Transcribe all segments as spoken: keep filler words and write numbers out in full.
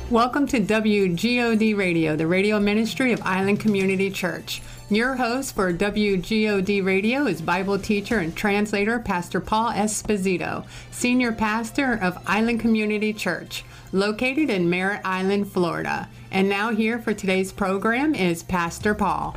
Welcome to W G O D Radio, the radio ministry of Island Community Church. Your host for W G O D Radio is Bible teacher and translator Pastor Paul Esposito, senior pastor of Island Community Church, located in Merritt Island, Florida. And now here for today's program is Pastor Paul.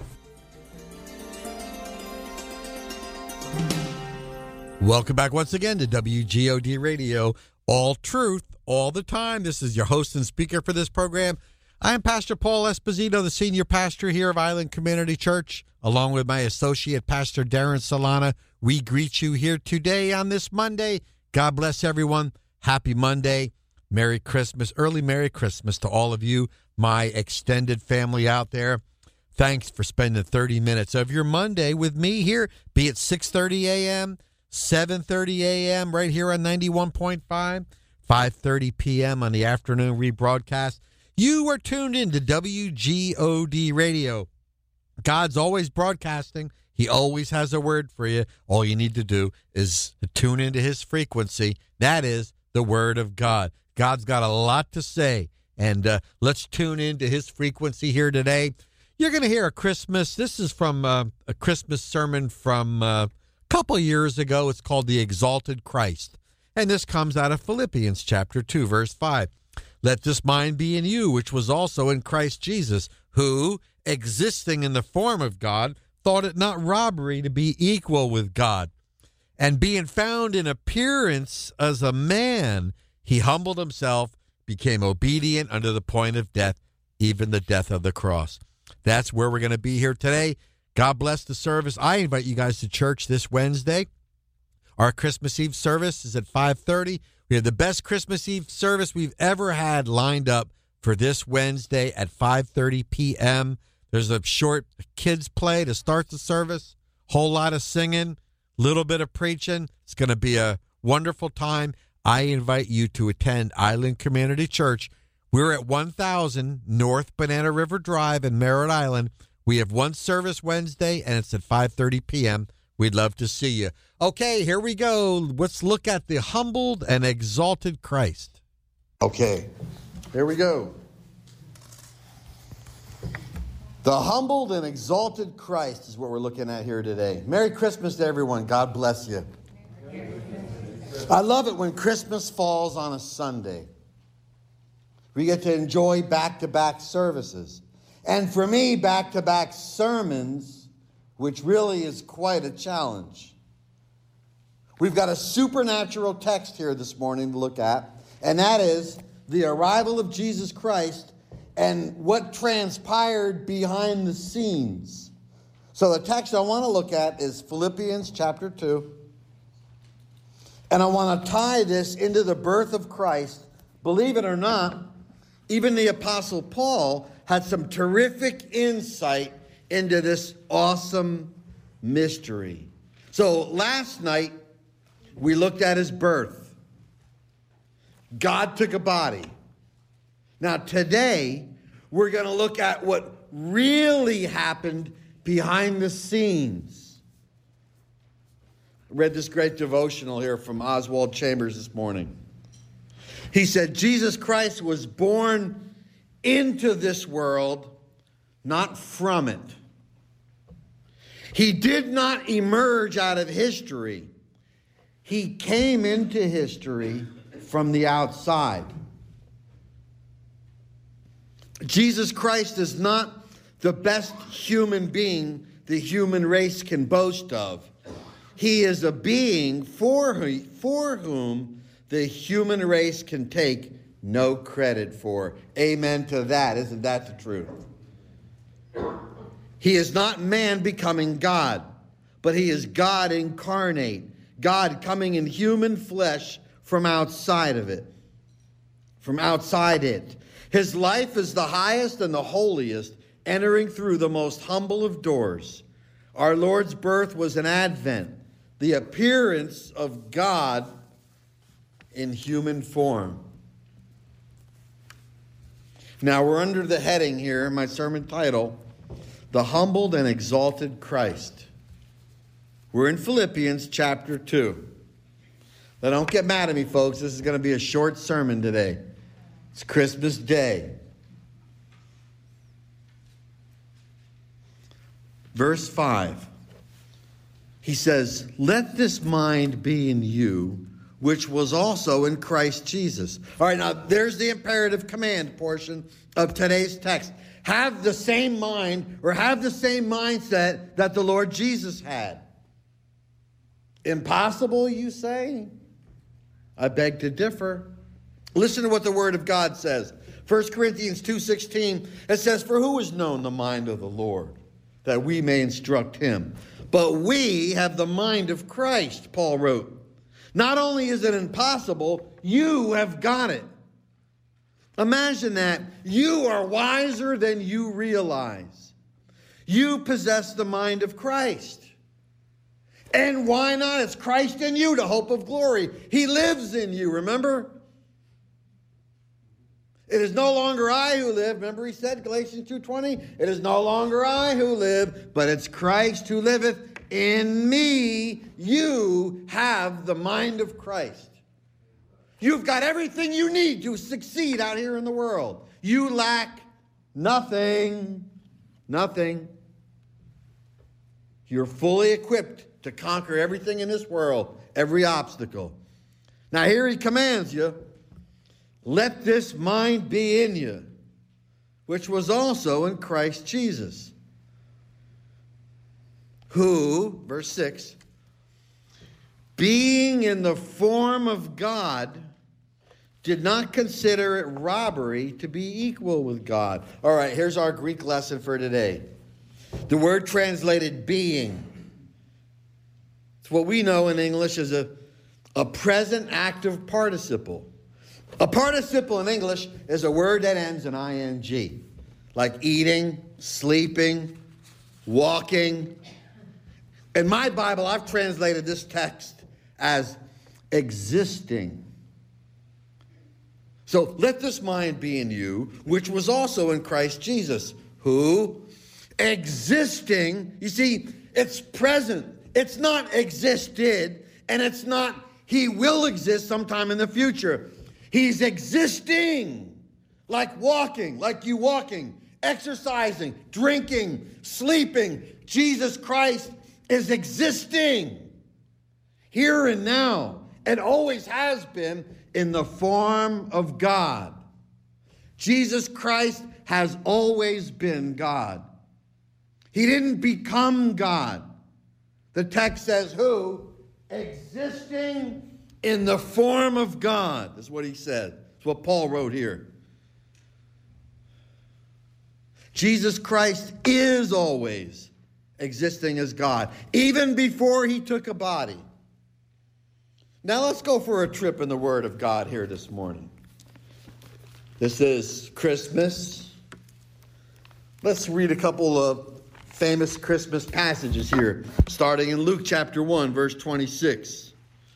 Welcome back once again to W G O D Radio, all truth, all the time. This is your host and speaker for this program. I am Pastor Paul Esposito, the senior pastor here of Island Community Church, along with my associate pastor Darren Solana. We greet you here today on this Monday. God bless everyone. Happy Monday. Merry Christmas. Early Merry Christmas to all of you, my extended family out there. Thanks for spending thirty minutes of your Monday with me here, be it six thirty a.m., seven thirty a.m. right here on ninety-one point five, five thirty p.m. on the afternoon rebroadcast. You are tuned in to W G O D Radio. God's always broadcasting. He always has a word for you. All you need to do is tune into his frequency. That is the word of God. God's got a lot to say, and uh, let's tune into his frequency here today. You're going to hear a Christmas. This is from uh, a Christmas sermon from uh, a couple years ago. It's called The Exalted Christ, and this comes out of Philippians chapter two, verse five. Let this mind be in you, which was also in Christ Jesus, who, existing in the form of God, thought it not robbery to be equal with God. And being found in appearance as a man, he humbled himself, became obedient unto the point of death, even the death of the cross. That's where we're going to be here today. God bless the service. I invite you guys to church this Wednesday. Our Christmas Eve service is at five thirty. We have the best Christmas Eve service we've ever had lined up for this Wednesday at five thirty p.m. There's a short kids play to start the service, whole lot of singing, little bit of preaching. It's going to be a wonderful time. I invite you to attend Island Community Church. We're at one thousand North Banana River Drive in Merritt Island. We have one service Wednesday, and it's at five thirty p.m. We'd love to see you. Okay, here we go. Let's look at the humbled and exalted Christ. Okay, here we go. The humbled and exalted Christ is what we're looking at here today. Merry Christmas to everyone. God bless you. I love it when Christmas falls on a Sunday. We get to enjoy back-to-back services. And for me, back-to-back sermons, which really is quite a challenge. We've got a supernatural text here this morning to look at, and that is the arrival of Jesus Christ and what transpired behind the scenes. So the text I want to look at is Philippians chapter two. And I want to tie this into the birth of Christ. Believe it or not, even the Apostle Paul had some terrific insight into this awesome mystery. So last night, we looked at his birth. God took a body. Now today, we're going to look at what really happened behind the scenes. I read this great devotional here from Oswald Chambers this morning. He said, Jesus Christ was born into this world, not from it. He did not emerge out of history. He came into history from the outside. Jesus Christ is not the best human being the human race can boast of. He is a being for who, for whom the human race can take no credit for. Amen to that. Isn't that the truth? He is not man becoming God, but he is God incarnate. God coming in human flesh from outside of it. From outside it. His life is the highest and the holiest, entering through the most humble of doors. Our Lord's birth was an advent, the appearance of God in human form. Now we're under the heading here, my sermon title, The Humbled and Exalted Christ. We're in Philippians chapter two. Now don't get mad at me, folks. This is going to be a short sermon today. It's Christmas Day. Verse five. He says, let this mind be in you, which was also in Christ Jesus. All right, now there's the imperative command portion of today's text. Have the same mind, or have the same mindset that the Lord Jesus had. Impossible, you say? I beg to differ. Listen to what the Word of God says. First Corinthians two sixteen, it says, for who has known the mind of the Lord, that we may instruct him? But we have the mind of Christ, Paul wrote. Not only is it impossible, you have got it. Imagine that. You are wiser than you realize. You possess the mind of Christ. And why not? It's Christ in you, the hope of glory. He lives in you, remember? It is no longer I who live. Remember he said, Galatians two twenty, it is no longer I who live, but it's Christ who liveth in me. You have the mind of Christ. You've got everything you need to succeed out here in the world. You lack nothing. Nothing. You're fully equipped to conquer everything in this world, every obstacle. Now here he commands you, let this mind be in you, which was also in Christ Jesus, who, verse six, being in the form of God, did not consider it robbery to be equal with God. All right, here's our Greek lesson for today. The word translated being. It's what we know in English as a, a present active participle. A participle in English is a word that ends in ing, like eating, sleeping, walking. In my Bible, I've translated this text as existing. So let this mind be in you, which was also in Christ Jesus, who, existing, you see, it's present. It's not existed, and it's not he will exist sometime in the future. He's existing, like walking, like you walking, exercising, drinking, sleeping. Jesus Christ is existing here and now, and always has been in the form of God. Jesus Christ has always been God. He didn't become God. The text says who? Existing in the form of God. That's what he said. That's what Paul wrote here. Jesus Christ is always existing as God, even before he took a body. Now let's go for a trip in the Word of God here this morning. This is Christmas. Let's read a couple of famous Christmas passages here, starting in Luke chapter one, verse twenty-six.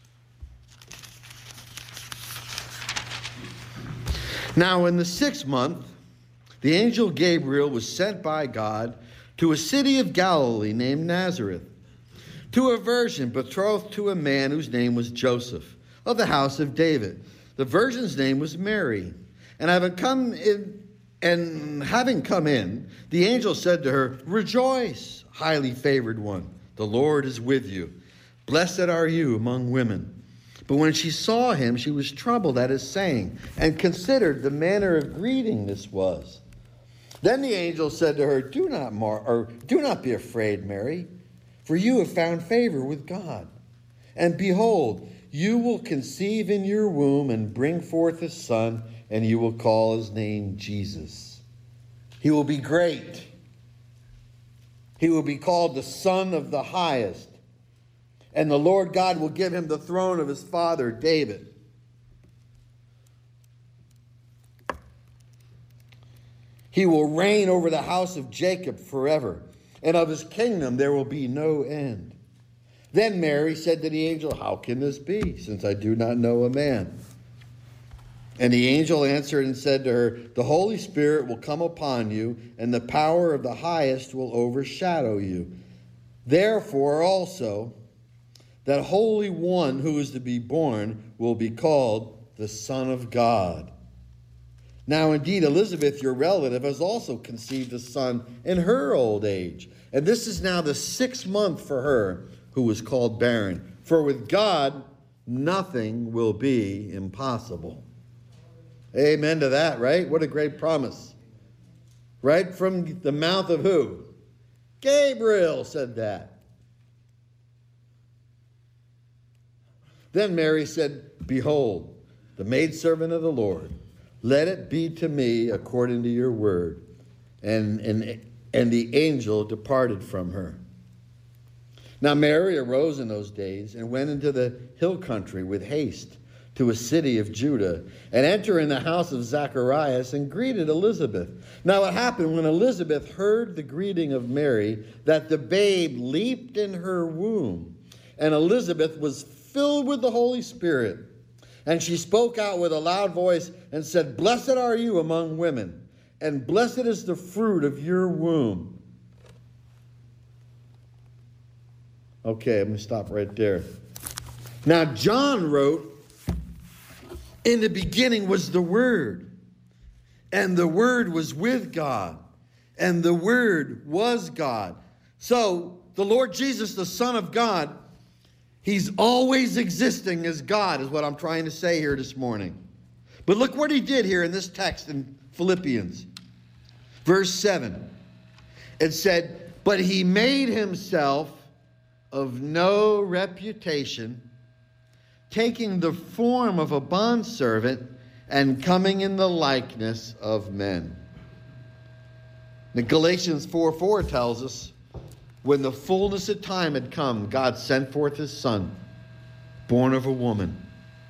Now in the sixth month, the angel Gabriel was sent by God to a city of Galilee named Nazareth, to a virgin betrothed to a man whose name was Joseph, of the house of David. The virgin's name was Mary. And having come in, and having come in, the angel said to her, "Rejoice, highly favored one, the Lord is with you. Blessed are you among women." But when she saw him, she was troubled at his saying, and considered the manner of greeting this was. Then the angel said to her, "Do not mar- or do not be afraid, Mary, for you have found favor with God. And behold, you will conceive in your womb and bring forth a son, and you will call his name Jesus. He will be great. He will be called the Son of the Highest. And the Lord God will give him the throne of his father David. He will reign over the house of Jacob forever, and of his kingdom there will be no end." Then Mary said to the angel, "How can this be, since I do not know a man?" And the angel answered and said to her, "The Holy Spirit will come upon you, and the power of the Highest will overshadow you. Therefore also, that Holy One who is to be born will be called the Son of God. Now, indeed, Elizabeth, your relative, has also conceived a son in her old age. And this is now the sixth month for her who was called barren. For with God, nothing will be impossible. Amen to that, right? What a great promise. Right from the mouth of who? Gabriel said that. Then Mary said, behold, the maidservant of the Lord, let it be to me according to your word. And, and, and the angel departed from her. Now Mary arose in those days and went into the hill country with haste to a city of Judah, and entered in the house of Zacharias and greeted Elizabeth. Now it happened when Elizabeth heard the greeting of Mary that the babe leaped in her womb, and Elizabeth was filled with the Holy Spirit. And she spoke out with a loud voice and said, blessed are you among women, and blessed is the fruit of your womb. Okay, I'm going to stop right there. Now, John wrote, in the beginning was the Word, and the Word was with God, and the Word was God. So, the Lord Jesus, the Son of God, He's always existing as God, is what I'm trying to say here this morning. But look what He did here in this text in Philippians. Verse seven. It said, but He made Himself of no reputation, taking the form of a bondservant and coming in the likeness of men. The Galatians four four tells us, when the fullness of time had come, God sent forth His Son, born of a woman.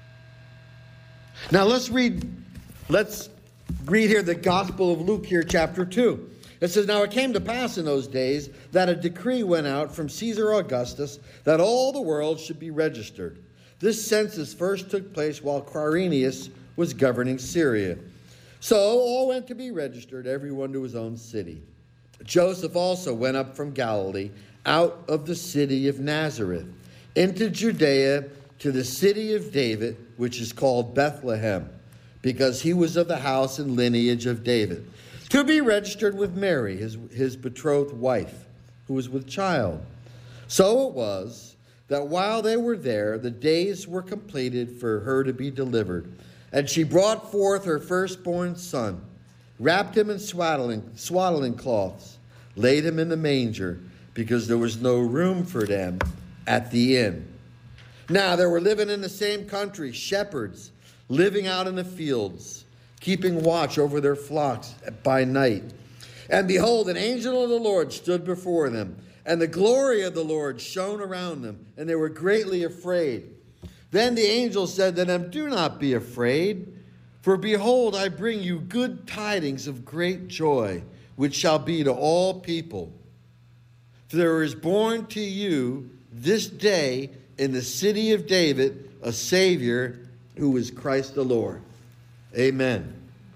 Now let's read, let's read here the Gospel of Luke here, chapter two. It says, now it came to pass in those days that a decree went out from Caesar Augustus that all the world should be registered. This census first took place while Quirinius was governing Syria. So all went to be registered, everyone to his own city. Joseph also went up from Galilee, out of the city of Nazareth, into Judea to the city of David, which is called Bethlehem, because he was of the house and lineage of David, to be registered with Mary, his, his betrothed wife, who was with child. So it was that while they were there, the days were completed for her to be delivered. And she brought forth her firstborn son, wrapped him in swaddling, swaddling cloths, laid him in the manger, because there was no room for them at the inn. Now there were living in the same country shepherds, living out in the fields, keeping watch over their flocks by night. And behold, an angel of the Lord stood before them, and the glory of the Lord shone around them, and they were greatly afraid. Then the angel said to them, do not be afraid, for behold, I bring you good tidings of great joy, which shall be to all people. For there is born to you this day in the city of David a Savior, who is Christ the Lord. Amen.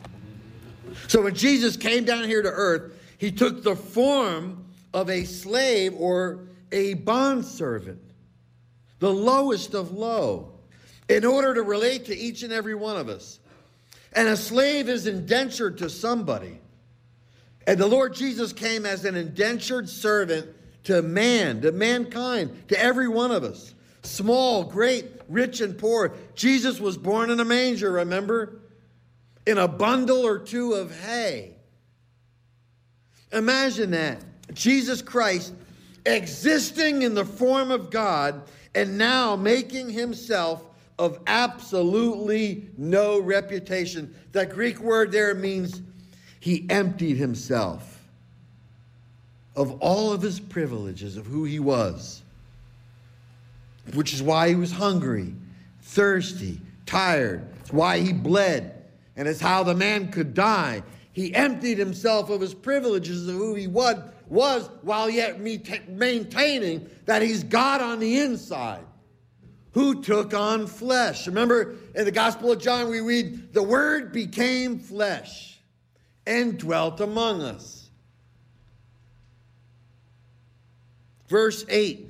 So when Jesus came down here to earth, He took the form of a slave or a bondservant, the lowest of low, in order to relate to each and every one of us. And a slave is indentured to somebody. And the Lord Jesus came as an indentured servant to man, to mankind, to every one of us. Small, great, rich, and poor. Jesus was born in a manger, remember? In a bundle or two of hay. Imagine that. Jesus Christ existing in the form of God and now making Himself of absolutely no reputation. That Greek word there means He emptied Himself of all of His privileges of who He was, which is why He was hungry, thirsty, tired. It's why He bled, and it's how the man could die. He emptied Himself of His privileges of who He was, was while yet maintaining that He's God on the inside, who took on flesh. Remember, in the Gospel of John, we read, the Word became flesh and dwelt among us. Verse eight.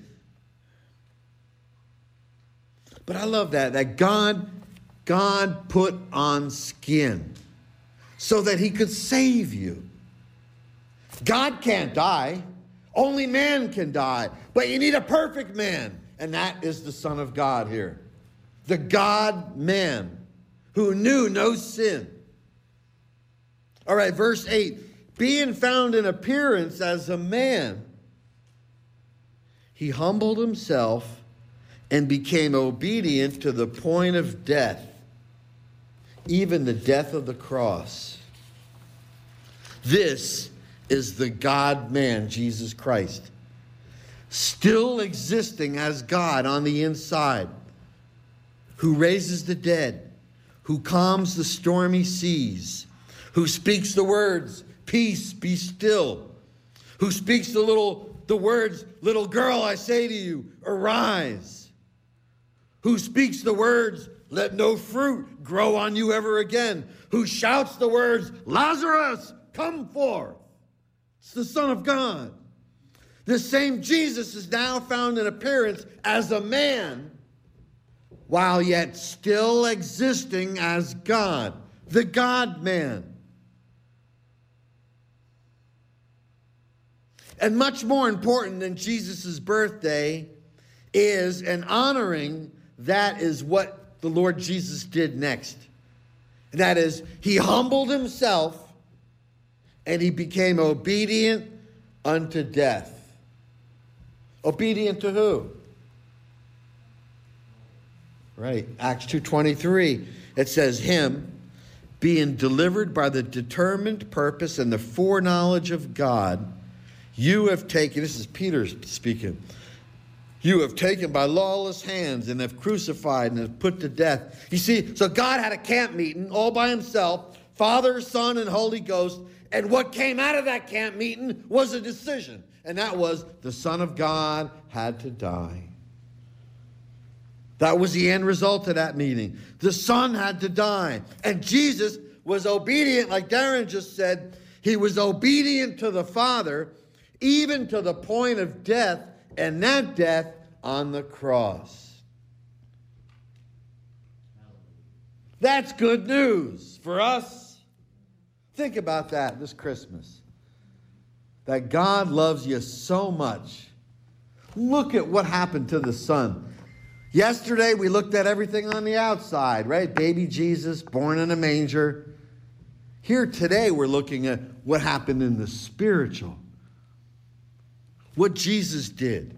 But I love that, that God, God put on skin. so that he could save you. God can't die. Only man can die. But you need a perfect man. And that is the Son of God here. The God-man who knew no sin. All right, verse eight. Being found in appearance as a man, he humbled himself and became obedient to the point of death, even the death of the cross. This is the God-man, Jesus Christ, still existing as God on the inside, who raises the dead, who calms the stormy seas, who speaks the words, peace, be still, who speaks the little the words, little girl, I say to you, arise, who speaks the words, let no fruit grow on you ever again, who shouts the words, Lazarus, come forth. It's the Son of God. This same Jesus is now found in appearance as a man, while yet still existing as God, the God-man. And much more important than Jesus' birthday is, and honoring, that is what the Lord Jesus did next. And that is, he humbled himself and he became obedient unto death. Obedient to who? Right, Acts two twenty-three. It says, him being delivered by the determined purpose and the foreknowledge of God, you have taken, this is Peter speaking, you have taken by lawless hands and have crucified and have put to death. You see, so God had a camp meeting all by himself, Father, Son, and Holy Ghost. And what came out of that camp meeting was a decision. And that was the Son of God had to die. That was the end result of that meeting. The Son had to die. And Jesus was obedient, like Darren just said. He was obedient to the Father, even to the point of death, and that death on the cross. That's good news for us. Think about that this Christmas. That God loves you so much. Look at what happened to the Son. Yesterday we looked at everything on the outside, right? Baby Jesus born in a manger. Here today we're looking at what happened in the spiritual. What Jesus did.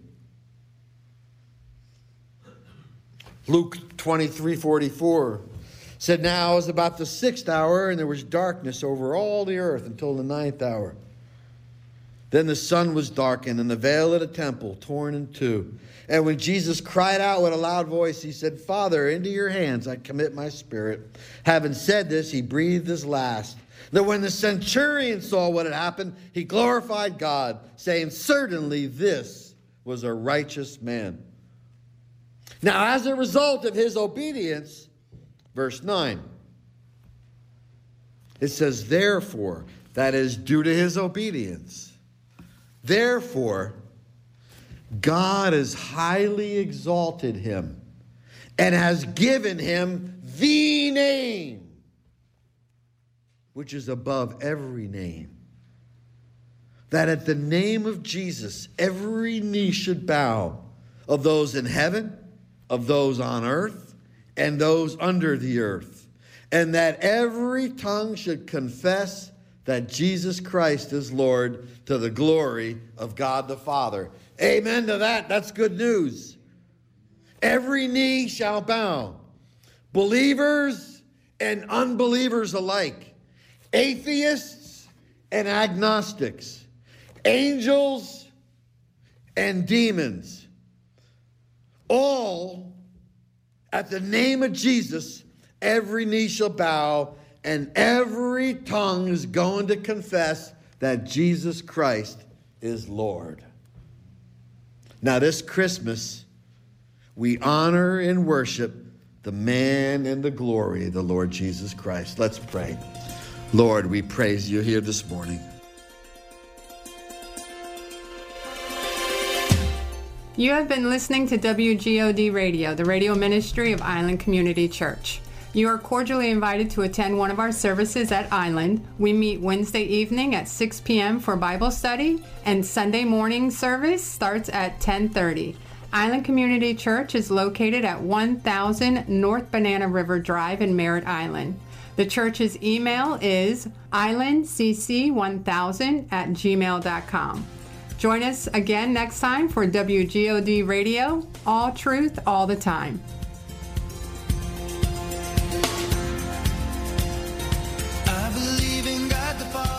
Luke twenty-three forty-four said, now it was about the sixth hour, and there was darkness over all the earth until the ninth hour. Then the sun was darkened, and the veil of the temple torn in two. And when Jesus cried out with a loud voice, he said, Father, into your hands I commit my spirit. Having said this, he breathed his last. That when the centurion saw what had happened, he glorified God, saying, certainly this was a righteous man. Now, as a result of his obedience, verse nine, it says, therefore, that is due to his obedience. Therefore, God has highly exalted him and has given him the name which is above every name, that at the name of Jesus every knee should bow, of those in heaven, of those on earth, and those under the earth, and that every tongue should confess that Jesus Christ is Lord, to the glory of God the Father. Amen to that. That's good news. Every knee shall bow, believers and unbelievers alike, atheists and agnostics, angels and demons, all at the name of Jesus, every knee shall bow and every tongue is going to confess that Jesus Christ is Lord. Now this Christmas, we honor and worship the man and the glory of the Lord Jesus Christ. Let's pray. Lord, we praise you here this morning. You have been listening to W G O D Radio, the radio ministry of Island Community Church. You are cordially invited to attend one of our services at Island. We meet Wednesday evening at six p.m. for Bible study, and Sunday morning service starts at ten thirty. Island Community Church is located at one thousand North Banana River Drive in Merritt Island. The church's email is island c c one thousand at gmail dot com. Join us again next time for W G O D Radio, all truth, all the time. I believe in God the Father.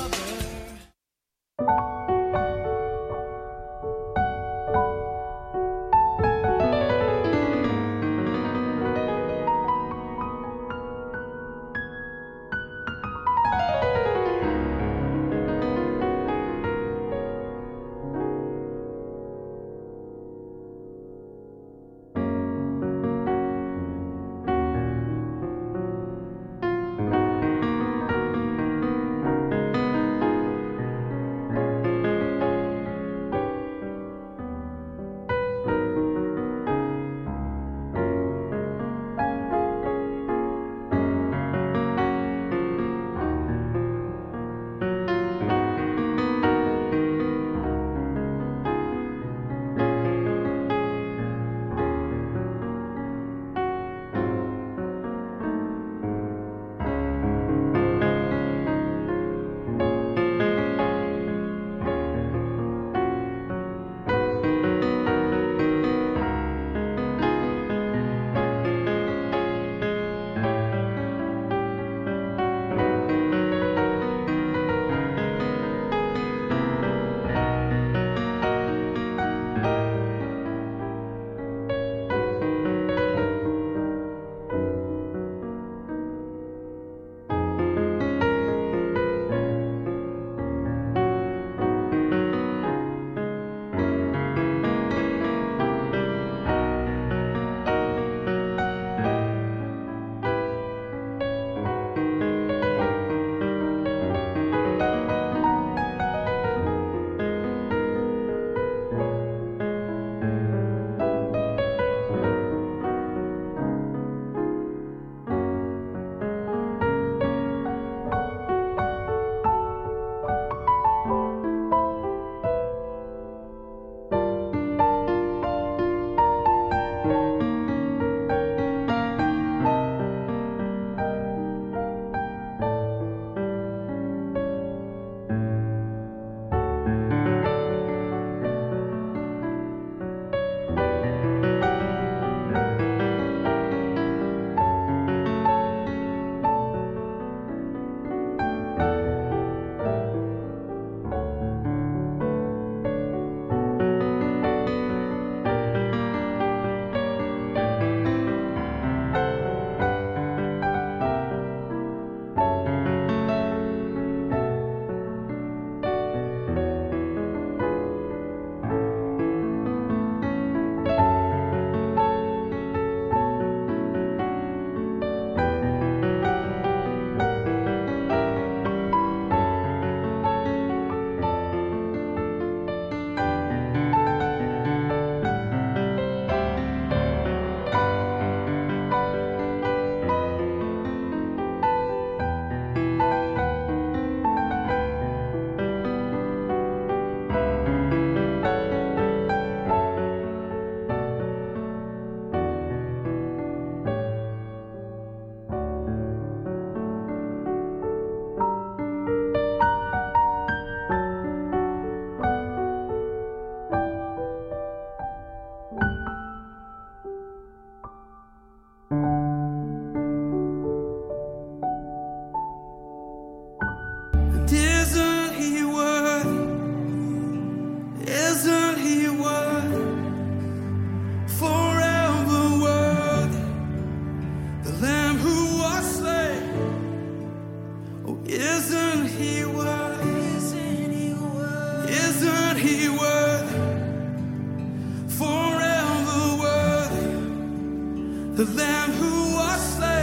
the Lamb who was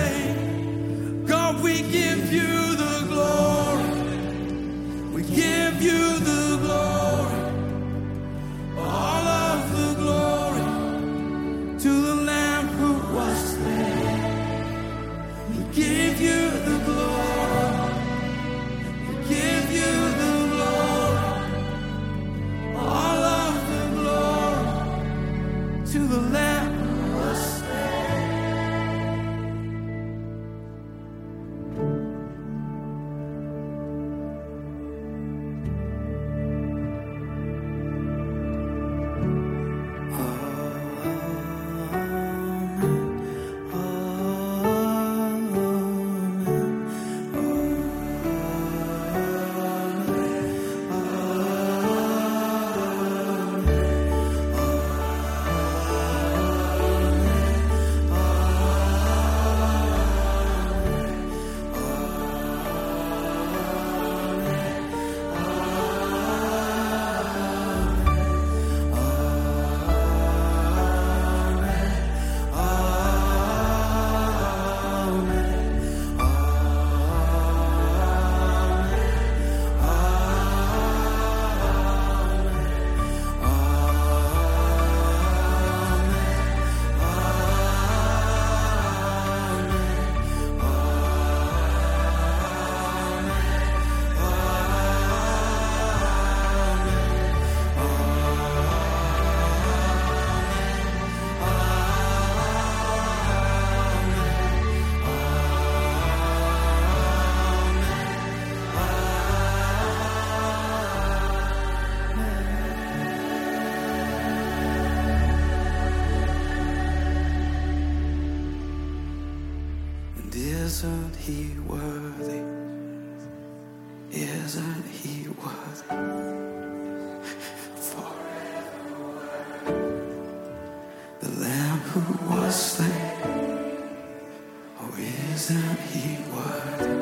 slain. God, we give you the glory. We give you the glory. All of the glory to the Lamb who was slain. We to the Lamb who was slain. Isn't he worthy? Isn't he worthy? Forever. The Lamb who was slain. Oh, isn't he worthy?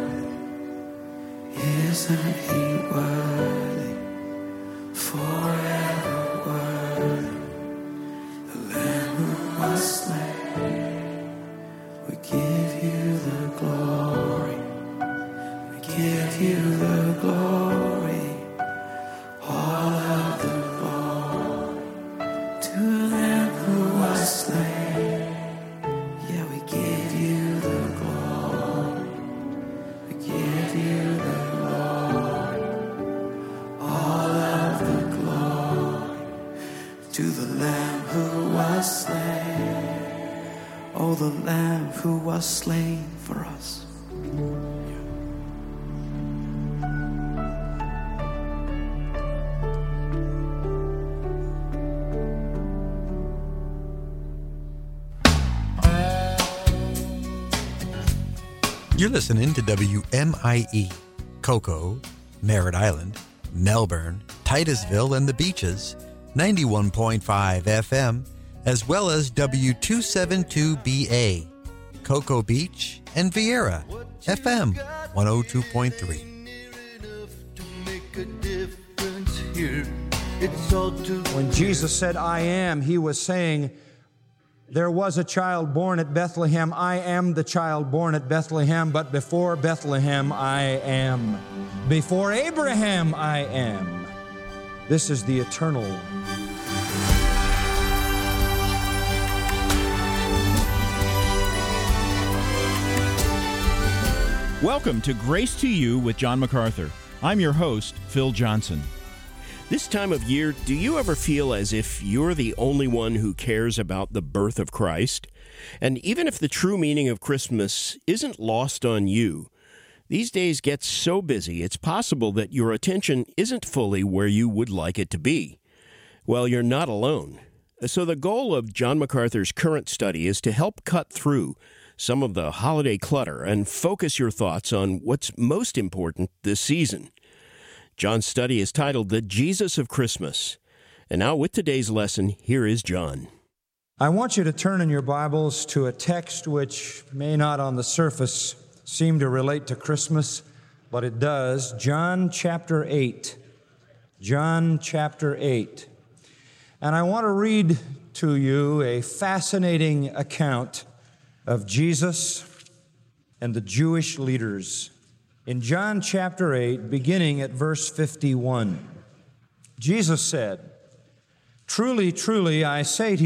Isn't he worthy? Forever worthy. The Lamb who was slain. We give you the glory. We give you the glory. All of the glory to the Lamb who was slain. Yeah, we give you the glory. We give you the glory. All of the glory to the Lamb who was slain. Oh, the Lamb who was slain for us. You're listening to W M I E, Cocoa, Merritt Island, Melbourne, Titusville, and the Beaches, ninety-one point five F M, as well as W two seventy-two B A, Cocoa Beach, and Vieira, F M one oh two point three. When Jesus said, I am, he was saying, there was a child born at Bethlehem. I am the child born at Bethlehem, but before Bethlehem, I am. Before Abraham, I am. This is the eternal. Welcome to Grace to You with John MacArthur. I'm your host, Phil Johnson. This time of year, do you ever feel as if you're the only one who cares about the birth of Christ? And even if the true meaning of Christmas isn't lost on you, these days get so busy, it's possible that your attention isn't fully where you would like it to be. Well, you're not alone. So the goal of John MacArthur's current study is to help cut through some of the holiday clutter and focus your thoughts on what's most important this season. John's study is titled The Jesus of Christmas. And now with today's lesson, here is John. I want you to turn in your Bibles to a text which may not on the surface seem to relate to Christmas, but it does. John chapter eight. John chapter eight. And I want to read to you a fascinating account of Jesus and the Jewish leaders. In John chapter eight, beginning at verse fifty-one, Jesus said, Truly, truly, I say to you,